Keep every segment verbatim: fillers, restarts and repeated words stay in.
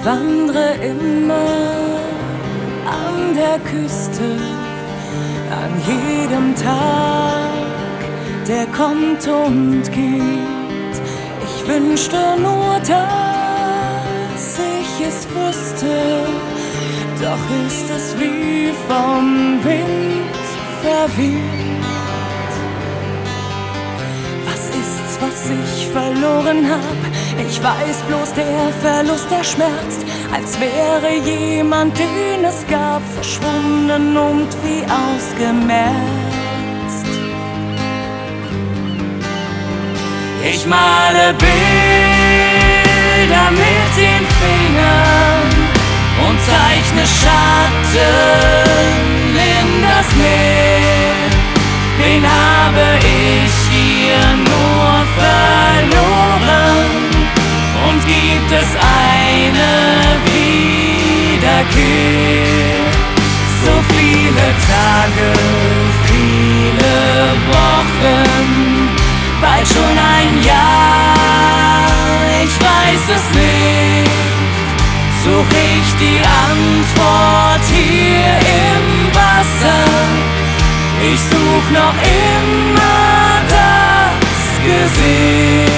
Ich wandre immer an der Küste, an jedem Tag, der kommt und geht. Ich wünschte nur, dass ich es wüsste, doch ist es wie vom Wind verweht. Was ist's, was ich verloren hab? Ich weiß bloß, der Verlust, der schmerzt, als wäre jemand, den es gab, verschwunden und wie ausgemerzt. Ich male Bilder mit den Fingern und zeichne Schatten in das Meer. Wen habe ich hier nur verloren? Und gibt es eine Wiederkehr? So viele Tage, viele Wochen, bald schon ein Jahr, ich weiß es nicht. Such ich die Antwort hier im Wasser, ich such noch immer das Gesicht.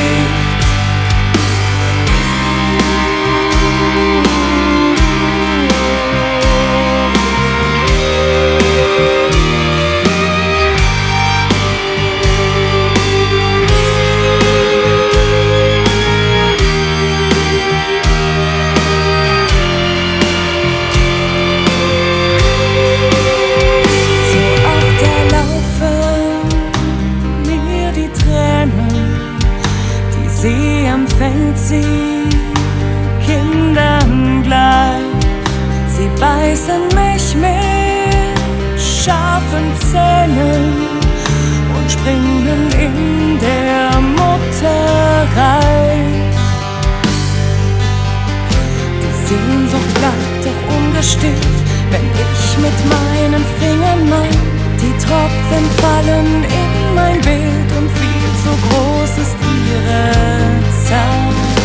Sie empfängt sie Kindern gleich. Sie beißen mich mit scharfen Zähnen und springen in der Mutter rein. Die Sehnsucht bleibt doch ungestillt, wenn ich mit meinen Fingern mal. Die Tropfen fallen in mein Bild und viel zu groß ist ihre Zahl.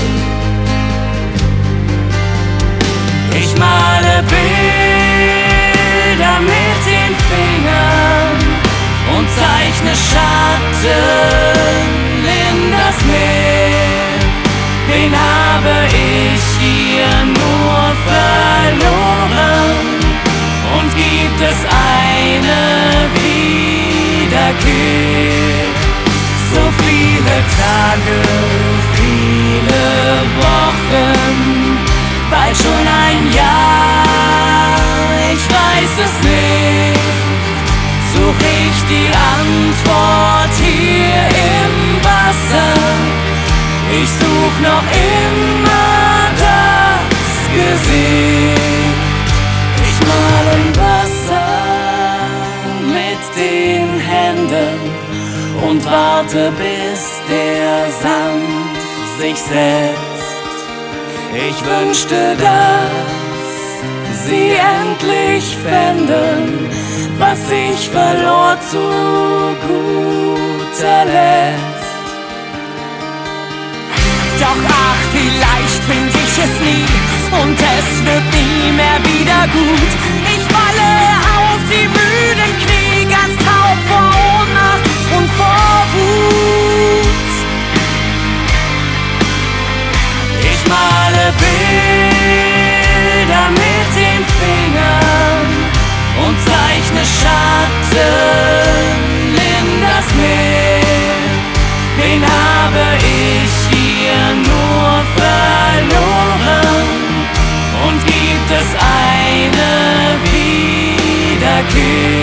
Ich male Bilder mit den Fingern und zeichne Schatten in das Meer. Wen habe ich hier nur verloren? Und gibt es eine Wiederkehr? So viele Tage, viele Wochen, bald schon ein Jahr, ich weiß es nicht. Such ich die Antwort hier im Wasser, ich such noch immer das Gesicht. Ich mal im Wasser mit den Händen und warte, bis der Sand sich setzt. Ich wünschte, dass sie endlich fänden, was ich verlor zu guter Letzt. Doch ach, vielleicht find ich es nie und es wird nie mehr wieder gut. Ich falle auf die müden Knie, ganz taub vor Ohnmacht und vor Wut. Ich male Bilder mit den Fingern und zeichne Schatten in das Meer. Wen habe ich hier nur verloren? Und gibt es eine Wiederkehr?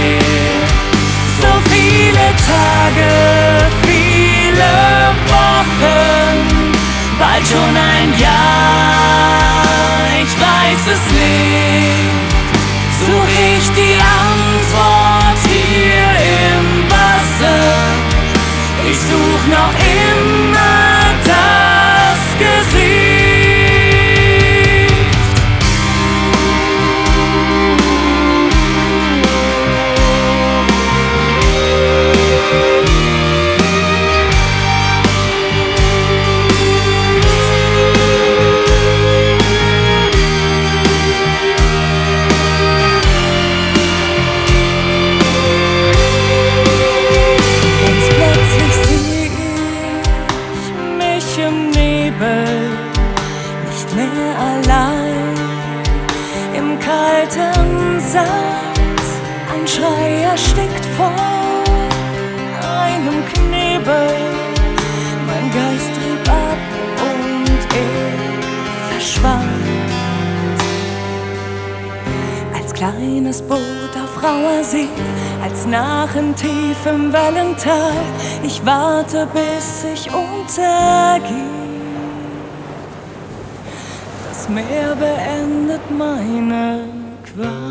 So viele Tage, viele Wochen, bald schon ein Jahr, ich weiß es nicht. Such ich die Antwort hier im Wasser, ich such noch immer das Gesicht. kalten Sand. Ein Schrei erstickt vor einem Knebel. Mein Geist trieb ab und ich verschwand. Als kleines Boot auf rauer See, als Nachen tief im Wellental. Ich warte, bis ich untergehe. Das Meer beendet meine Qual.